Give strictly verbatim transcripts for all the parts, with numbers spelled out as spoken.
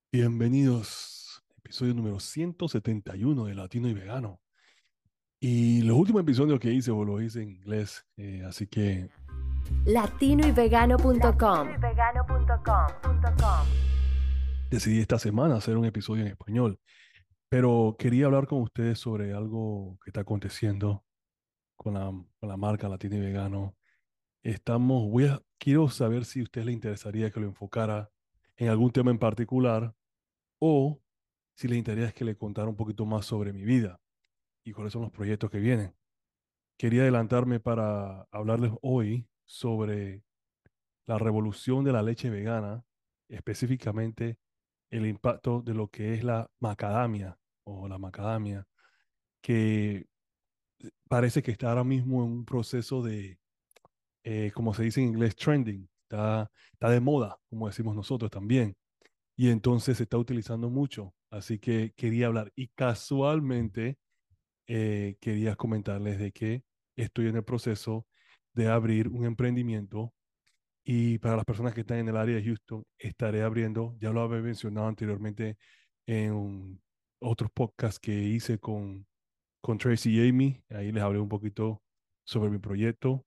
Bienvenidos, episodio número ciento setenta y uno de Latino y Vegano. Y los últimos episodios que hice, pues, los hice en inglés, eh, así que latino y vegano punto com. latino y vegano punto com. decidí esta semana hacer un episodio en español. Pero quería hablar con ustedes sobre algo que está aconteciendo con la, con la marca Latino y Vegano. Estamos, voy a, quiero saber si a ustedes les interesaría que lo enfocara en algún tema en particular o si les interesaría que le contara un poquito más sobre mi vida y cuáles son los proyectos que vienen. Quería adelantarme para hablarles hoy sobre la revolución de la leche vegana, específicamente el impacto de lo que es la macadamia o la macadamia, que parece que está ahora mismo en un proceso de, eh, como se dice en inglés, trending, está, está de moda, como decimos nosotros también, y entonces se está utilizando mucho. Así que quería hablar y casualmente eh, quería comentarles de que estoy en el proceso de abrir un emprendimiento y para las personas que están en el área de Houston, estaré abriendo, ya lo había mencionado anteriormente en un- otros podcasts que hice con, con Tracy y Amy, ahí les hablé un poquito sobre mi proyecto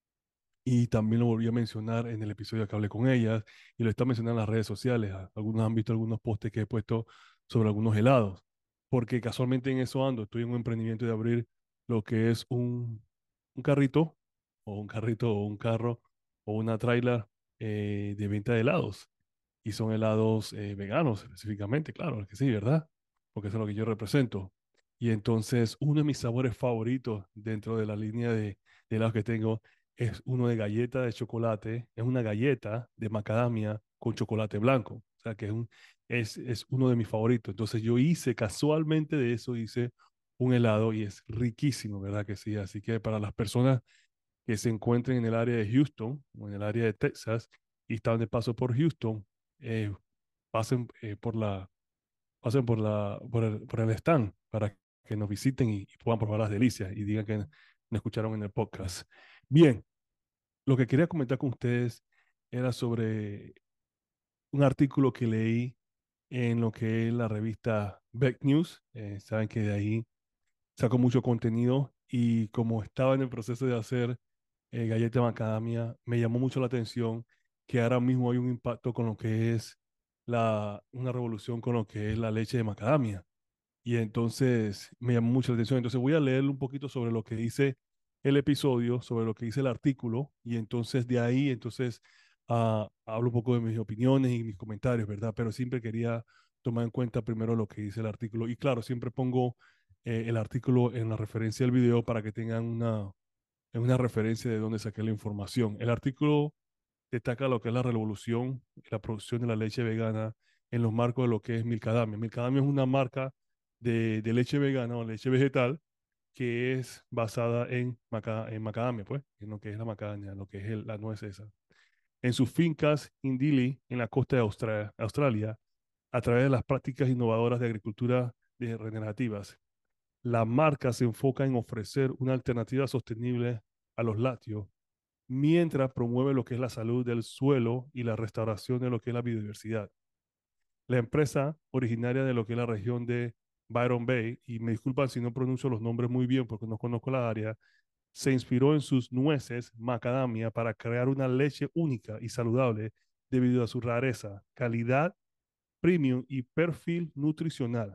y también lo volví a mencionar en el episodio que hablé con ellas y lo está mencionando en las redes sociales. A- Algunos han visto algunos posts que he puesto sobre algunos helados, porque casualmente en eso ando. Estoy en un emprendimiento de abrir lo que es un, un carrito o un carrito o un carro o una trailer eh, de venta de helados. Y son helados eh, veganos específicamente, claro que sí, ¿verdad? Porque eso es lo que yo represento. Y entonces uno de mis sabores favoritos dentro de la línea de, de helados que tengo es uno de galleta de chocolate, es una galleta de macadamia con chocolate blanco. O sea que es, un, es, es uno de mis favoritos. Entonces yo hice casualmente de eso, hice un helado y es riquísimo, ¿verdad que sí? Así que para las personas que se encuentren en el área de Houston o en el área de Texas y están de paso por Houston, eh, pasen eh, por la, pasen por la, por el, por el stand para que nos visiten y, y puedan probar las delicias y digan que nos escucharon en el podcast. Bien, lo que quería comentar con ustedes era sobre un artículo que leí en lo que es la revista Beck News. Eh, saben que de ahí saco mucho contenido y como estaba en el proceso de hacer eh, galleta macadamia, me llamó mucho la atención que ahora mismo hay un impacto con lo que es la, una revolución con lo que es la leche de macadamia. Y entonces me llamó mucho la atención. Entonces voy a leer un poquito sobre lo que dice el episodio, sobre lo que dice el artículo, y entonces de ahí, entonces ah, hablo un poco de mis opiniones y mis comentarios, ¿verdad? Pero siempre quería tomar en cuenta primero lo que dice el artículo. Y claro, siempre pongo eh, el artículo en la referencia del video para que tengan una, una referencia de dónde saqué la información. El artículo destaca lo que es la revolución y la producción de la leche vegana en los marcos de lo que es Milcadamia. Milcadamia es una marca de, de leche vegana o leche vegetal que es basada en, maca- en macadamia, pues, en lo que es la macadamia, lo que es el- la nuez esa. En sus fincas en Dili, en la costa de Austra- Australia, a través de las prácticas innovadoras de agricultura de regenerativas, la marca se enfoca en ofrecer una alternativa sostenible a los lácteos mientras promueve lo que es la salud del suelo y la restauración de lo que es la biodiversidad. La empresa, originaria de lo que es la región de Byron Bay, y me disculpan si no pronuncio los nombres muy bien porque no conozco la área, se inspiró en sus nueces macadamia para crear una leche única y saludable debido a su rareza, calidad premium y perfil nutricional.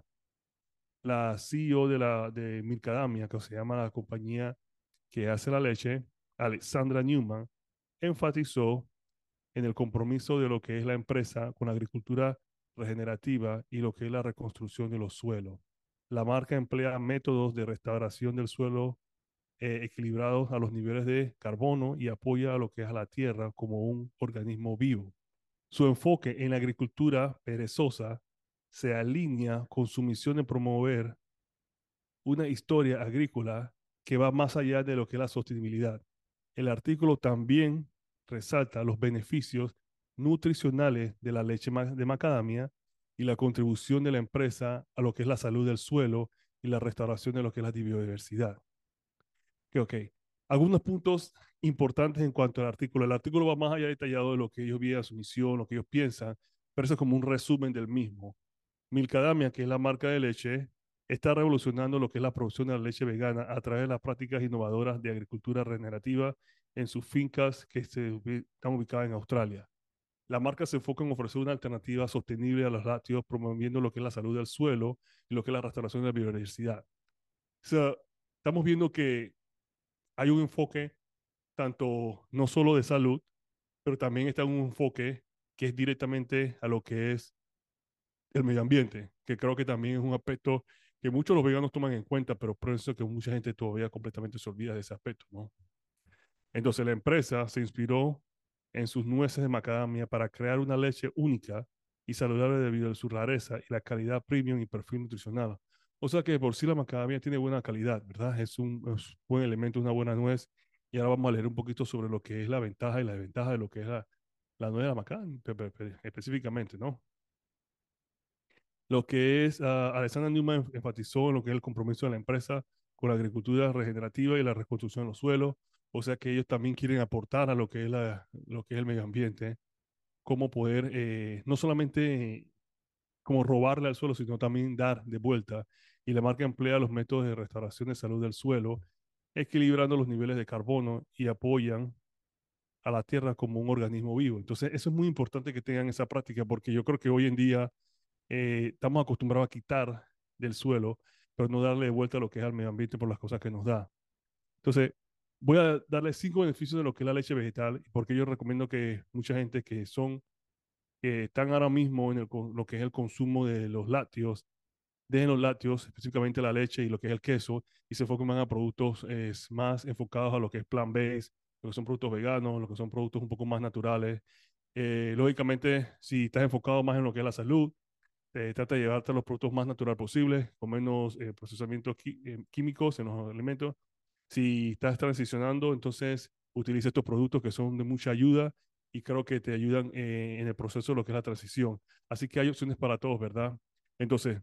La C E O de, la, de Milcadamia, que se llama la compañía que hace la leche, Alexandra Newman, enfatizó en el compromiso de lo que es la empresa con la agricultura regenerativa y lo que es la reconstrucción de los suelos. La marca emplea métodos de restauración del suelo eh, equilibrados a los niveles de carbono y apoya a lo que es a la tierra como un organismo vivo. Su enfoque en la agricultura perezosa se alinea con su misión de promover una historia agrícola que va más allá de lo que es la sostenibilidad. El artículo también resalta los beneficios nutricionales de la leche de macadamia y la contribución de la empresa a lo que es la salud del suelo y la restauración de lo que es la biodiversidad. Ok, ok. Algunos puntos importantes en cuanto al artículo. El artículo va más allá detallado de lo que ellos vienen, su misión, lo que ellos piensan, pero eso es como un resumen del mismo. Milcadamia, que es la marca de leche, está revolucionando lo que es la producción de la leche vegana a través de las prácticas innovadoras de agricultura regenerativa en sus fincas que se ubi- están ubicadas en Australia. La marca se enfoca en ofrecer una alternativa sostenible a los lácteos, promoviendo lo que es la salud del suelo y lo que es la restauración de la biodiversidad. O sea, estamos viendo que hay un enfoque tanto no solo de salud, pero también está un enfoque que es directamente a lo que es el medio ambiente, que creo que también es un aspecto que muchos los veganos toman en cuenta, pero por eso que mucha gente todavía completamente se olvida de ese aspecto, ¿no? Entonces la empresa se inspiró en sus nueces de macadamia para crear una leche única y saludable debido a su rareza y la calidad premium y perfil nutricional. O sea que de por sí la macadamia tiene buena calidad, ¿verdad? Es un, es un buen elemento, una buena nuez. Y ahora vamos a leer un poquito sobre lo que es la ventaja y la desventaja de lo que es la, la nuez de la macadamia, pe- pe- pe- específicamente, ¿no? Lo que es, uh, Alexander Newman enfatizó en lo que es el compromiso de la empresa con la agricultura regenerativa y la reconstrucción de los suelos, o sea que ellos también quieren aportar a lo que es, la, lo que es el medio ambiente, cómo poder eh, no solamente como robarle al suelo, sino también dar de vuelta. Y la marca emplea los métodos de restauración de salud del suelo, equilibrando los niveles de carbono y apoyan a la tierra como un organismo vivo. Entonces, eso es muy importante que tengan esa práctica, porque yo creo que hoy en día eh, estamos acostumbrados a quitar del suelo, pero no darle de vuelta a lo que es al medio ambiente por las cosas que nos da. Entonces, voy a darle cinco beneficios de lo que es la leche vegetal, y porque yo recomiendo que mucha gente que son, que están ahora mismo en el, lo que es el consumo de los lácteos, dejen los lácteos, específicamente la leche y lo que es el queso, y se enfoquen más a productos eh, más enfocados a lo que es plant-based, lo que son productos veganos, lo que son productos un poco más naturales. Eh, lógicamente, si estás enfocado más en lo que es la salud, eh, trata de llevarte los productos más natural posibles, con menos eh, procesamientos qui- eh, químicos en los alimentos. Si estás transicionando, entonces utiliza estos productos que son de mucha ayuda y creo que te ayudan eh, en el proceso de lo que es la transición. Así que hay opciones para todos, ¿verdad? Entonces,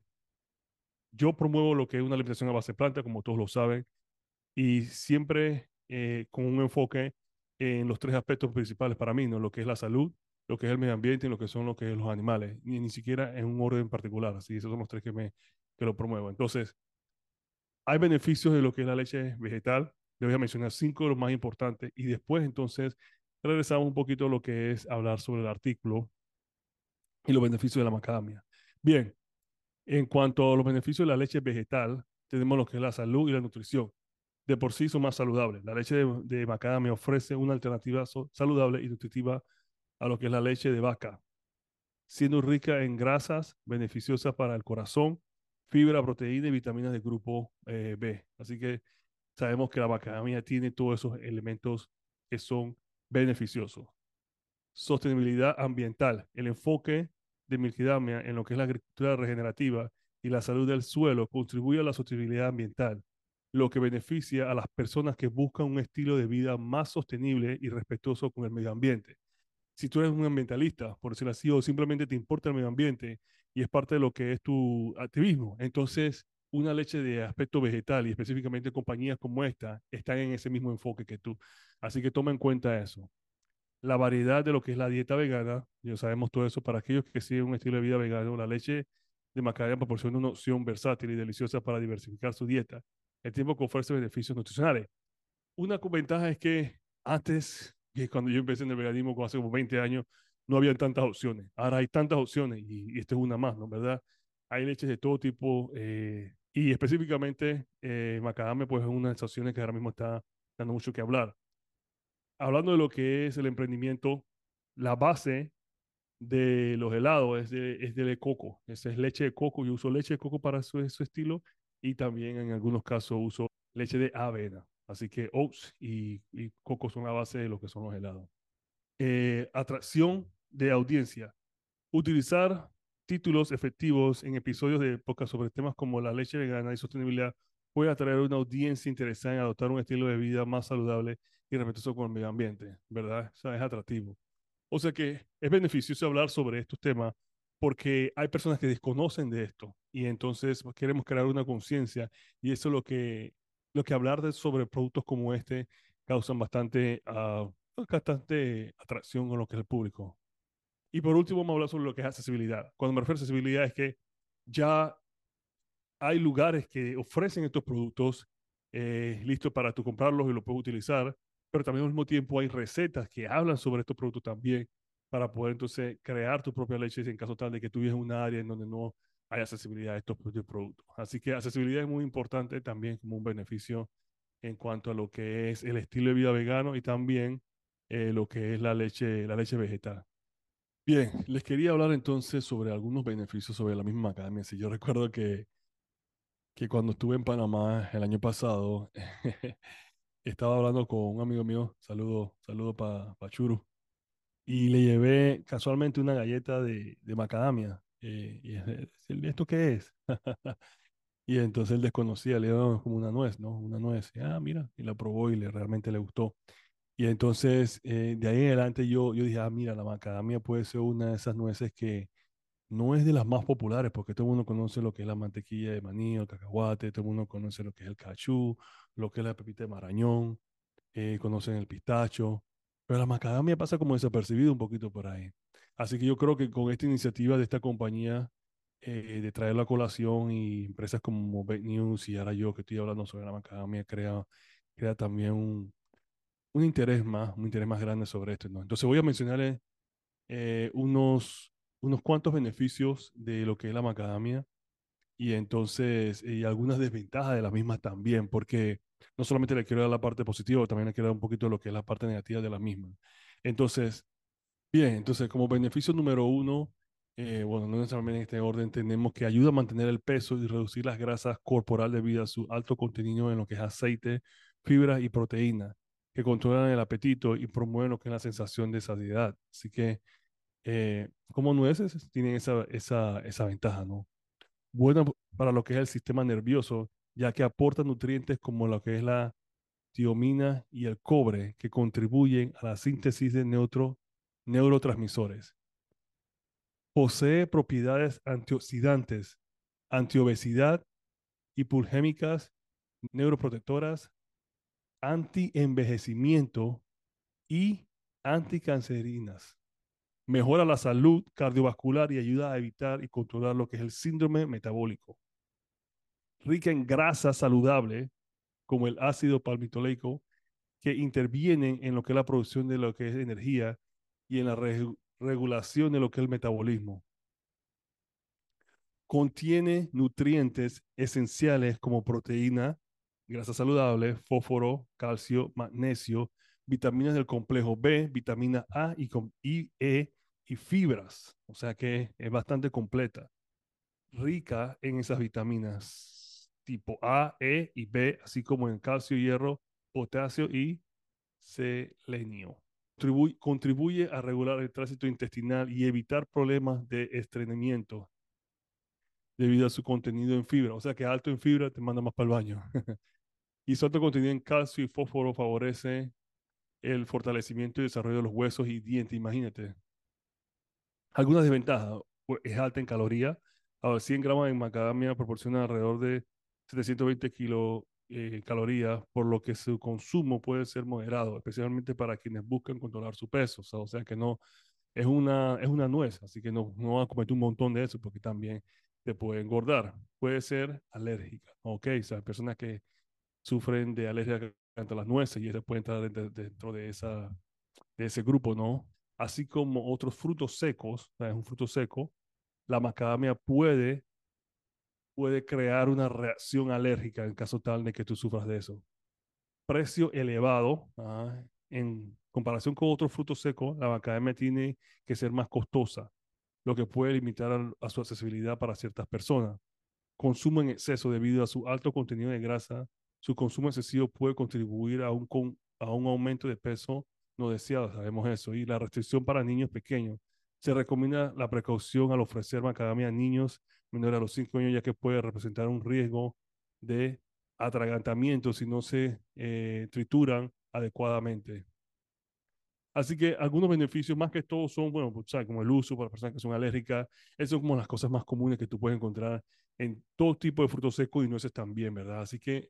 yo promuevo lo que es una alimentación a base de planta, como todos lo saben, y siempre eh, con un enfoque en los tres aspectos principales para mí, ¿no? Lo que es la salud, lo que es el medio ambiente y lo que son lo que es los animales, ni, ni siquiera en un orden particular, así esos son los tres que me que lo promuevo. Entonces, hay beneficios de lo que es la leche vegetal, le voy a mencionar cinco de los más importantes y después entonces regresamos un poquito a lo que es hablar sobre el artículo y los beneficios de la macadamia. Bien, en cuanto a los beneficios de la leche vegetal, tenemos lo que es la salud y la nutrición. De por sí son más saludables. La leche de, de macadamia ofrece una alternativa so- saludable y nutritiva a lo que es la leche de vaca, siendo rica en grasas beneficiosas para el corazón, fibra, proteína y vitaminas del grupo eh, B. Así que sabemos que la macadamia tiene todos esos elementos que son beneficiosos. Sostenibilidad ambiental. El enfoque de Milquidamia en lo que es la agricultura regenerativa y la salud del suelo contribuye a la sostenibilidad ambiental, lo que beneficia a las personas que buscan un estilo de vida más sostenible y respetuoso con el medio ambiente. Si tú eres un ambientalista, por decirlo así, o simplemente te importa el medio ambiente y es parte de lo que es tu activismo, entonces una leche de aspecto vegetal y específicamente compañías como esta están en ese mismo enfoque que tú. Así que toma en cuenta eso, la variedad de lo que es la dieta vegana. Ya sabemos todo eso. Para aquellos que siguen un estilo de vida vegano, la leche de macadamia proporciona una opción versátil y deliciosa para diversificar su dieta, el tiempo que ofrece beneficios nutricionales. Una ventaja es que antes, que cuando yo empecé en el veganismo, hace como veinte años, no había tantas opciones. Ahora hay tantas opciones y, y esta es una más, ¿no? ¿Verdad? Hay leches de todo tipo eh, y específicamente eh, macadamia, pues es una de esas opciones que ahora mismo está dando mucho que hablar. Hablando de lo que es el emprendimiento, la base de los helados es de, es de coco. Esa es leche de coco. Yo uso leche de coco para su, su estilo y también en algunos casos uso leche de avena. Así que oats y, y coco son la base de lo que son los helados. Eh, atracción de audiencia. Utilizar títulos efectivos en episodios de podcast sobre temas como la leche vegana y sostenibilidad puede atraer una audiencia interesada en adoptar un estilo de vida más saludable y respetuoso con el medio ambiente, ¿verdad? O sea, es atractivo. O sea que es beneficioso hablar sobre estos temas porque hay personas que desconocen de esto y entonces pues, queremos crear una conciencia y eso es lo que, lo que hablar de, sobre productos como este causan bastante, uh, bastante atracción con lo que es el público. Y por último, vamos a hablar sobre lo que es accesibilidad. Cuando me refiero a accesibilidad es que ya hay lugares que ofrecen estos productos eh, listos para tú comprarlos y los puedes utilizar, pero también al mismo tiempo hay recetas que hablan sobre estos productos también para poder entonces crear tu propia leche en caso tal de que tú vives en un área en donde no hay accesibilidad a estos productos. Así que accesibilidad es muy importante también como un beneficio en cuanto a lo que es el estilo de vida vegano y también eh, lo que es la leche, la leche vegetal. Bien, les quería hablar entonces sobre algunos beneficios sobre la misma macadamia. Si yo recuerdo que que cuando estuve en Panamá el año pasado, estaba hablando con un amigo mío, saludo, saludo para pa Churu, y le llevé casualmente una galleta de, de macadamia. Eh, y es de- es ¿esto qué es? Y entonces él desconocía, le digo, "No, es como una nuez, ¿no? Una nuez. Y, ah, mira, y la probó y le realmente le gustó. Y entonces, eh, de ahí en adelante yo, yo dije, ah, mira, la macadamia puede ser una de esas nueces que no es de las más populares, porque todo el mundo conoce lo que es la mantequilla de maní, el cacahuate, todo el mundo conoce lo que es el cachú, lo que es la pepita de marañón, eh, conocen el pistacho, pero la macadamia pasa como desapercibido un poquito por ahí. Así que yo creo que con esta iniciativa de esta compañía eh, de traerlo a colación y empresas como Bake News y ahora yo que estoy hablando sobre la macadamia crea, crea también un, un interés más, un interés más grande sobre esto, ¿no? Entonces voy a mencionarles eh, unos, unos cuantos beneficios de lo que es la macadamia y entonces y algunas desventajas de las mismas también, porque no solamente le quiero dar la parte positiva, también le quiero dar un poquito de lo que es la parte negativa de la misma. Entonces, bien, entonces como beneficio número uno, eh, bueno, no necesariamente en este orden, tenemos que ayuda a mantener el peso y reducir las grasas corporal debido a su alto contenido en lo que es aceite, fibras y proteína, que controlan el apetito y promueven lo que es la sensación de saciedad. Así que eh, como nueces tienen esa, esa, esa ventaja, ¿no? Buena para lo que es el sistema nervioso, ya que aporta nutrientes como lo que es la tiomina y el cobre, que contribuyen a la síntesis de neutro, neurotransmisores. Posee propiedades antioxidantes, antiobesidad, hipogémicas, neuroprotectoras, antienvejecimiento y anticancerinas. Mejora la salud cardiovascular y ayuda a evitar y controlar lo que es el síndrome metabólico. Rica en grasa saludable, como el ácido palmitoleico, que intervienen en lo que es la producción de lo que es energía y en la re regulación de lo que es el metabolismo. Contiene nutrientes esenciales como proteína, grasa saludable, fósforo, calcio, magnesio, vitaminas del complejo B, vitamina A y, y E y fibras. O sea que es bastante completa, rica en esas vitaminas tipo A, E y B, así como en calcio, hierro, potasio y selenio. Contribuye, contribuye a regular el tránsito intestinal y evitar problemas de estreñimiento debido a su contenido en fibra. O sea que alto en fibra te manda más para el baño. Y su alto contenido en calcio y fósforo favorece el fortalecimiento y desarrollo de los huesos y dientes. Imagínate. Algunas desventajas. Pues, es alta en calorías. Ahora, cien gramos de macadamia proporciona alrededor de setecientos veinte kilo, eh, calorías, por lo que su consumo puede ser moderado, especialmente para quienes buscan controlar su peso. O sea, o sea que no, es una, es una nuez, así que no, no va a cometer un montón de eso porque también te puede engordar. Puede ser alérgica, ¿ok? O sea, personas que sufren de alergia ante las nueces y eso puede entrar dentro, dentro de, esa, de ese grupo, ¿no? Así como otros frutos secos, o sea, es un fruto seco, la macadamia puede, puede crear una reacción alérgica en caso tal de que tú sufras de eso. Precio elevado, ah, en comparación con otros frutos secos, la macadamia tiene que ser más costosa, lo que puede limitar a, a su accesibilidad para ciertas personas. Consumo en exceso debido a su alto contenido de grasa. Su consumo excesivo puede contribuir a un, con, a un aumento de peso no deseado, sabemos eso. Y la restricción para niños pequeños. Se recomienda la precaución al ofrecer macadamia a niños menores a los cinco años, ya que puede representar un riesgo de atragantamiento si no se eh, trituran adecuadamente. Así que algunos beneficios, más que todo, son, bueno, pues, ¿sabes? Como el uso para personas que son alérgicas. Esas son como las cosas más comunes que tú puedes encontrar en todo tipo de frutos secos y nueces también, ¿verdad? Así que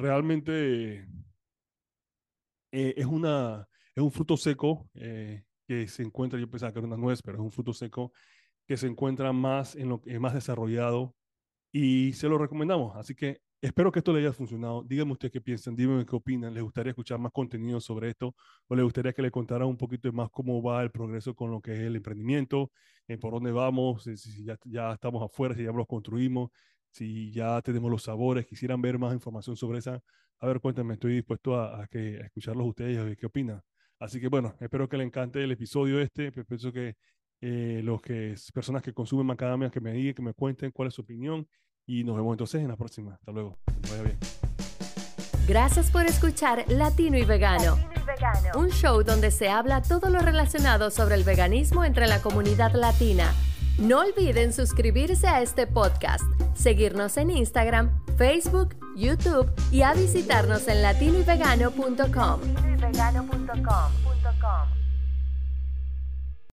realmente eh, es, una, es un fruto seco eh, que se encuentra, yo pensaba que era una nuez, pero es un fruto seco que se encuentra más, en lo, eh, más desarrollado y se lo recomendamos. Así que espero que esto le haya funcionado. Díganme ustedes qué piensan, díganme qué opinan. ¿Les gustaría escuchar más contenido sobre esto o les gustaría que le contara un poquito más cómo va el progreso con lo que es el emprendimiento, eh, por dónde vamos, si, si ya, ya estamos afuera, si ya los construimos, si ya tenemos los sabores, quisieran ver más información sobre esa? A ver, cuéntame, estoy dispuesto a, a que, a escucharlos ustedes y a ver qué opinan. Así que bueno, espero que les encante el episodio este. Pienso que eh, los que personas que consumen macadamia que me digan, que me cuenten cuál es su opinión y nos vemos entonces en la próxima. Hasta luego. Que les vaya bien. Gracias por escuchar Latino y Vegano, Latino y Vegano. un show donde se habla todo lo relacionado sobre el veganismo entre la comunidad latina. No olviden suscribirse a este podcast, seguirnos en Instagram, Facebook, YouTube y a visitarnos en latino y vegano punto com. latino y vegano punto com.